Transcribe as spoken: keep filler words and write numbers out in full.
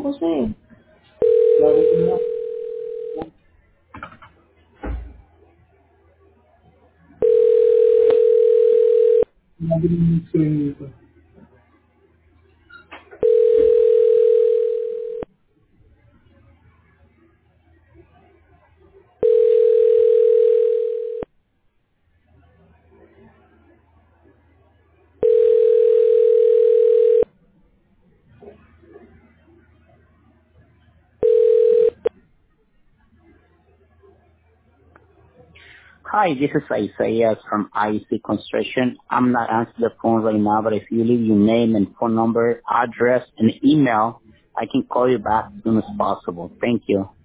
José. Hi, this is Isaiah from I C Construction. I'm not answering the phone right now, but if you leave your name and phone number, address, and email, I can call you back as soon as possible. Thank you.